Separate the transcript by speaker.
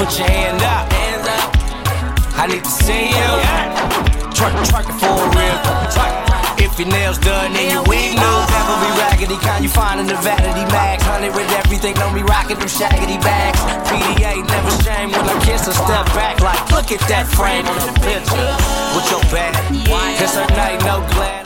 Speaker 1: put your hand up. I need to see you. Twerk it for real. If your nails done and your wig new, never be raggedy kind you find in the vanity mags. 100 with everything, don't be rocking them shaggedy bags. PDA never shame when I kiss her, step back like, look at that frame on the picture with your bag. It's a night, no glass.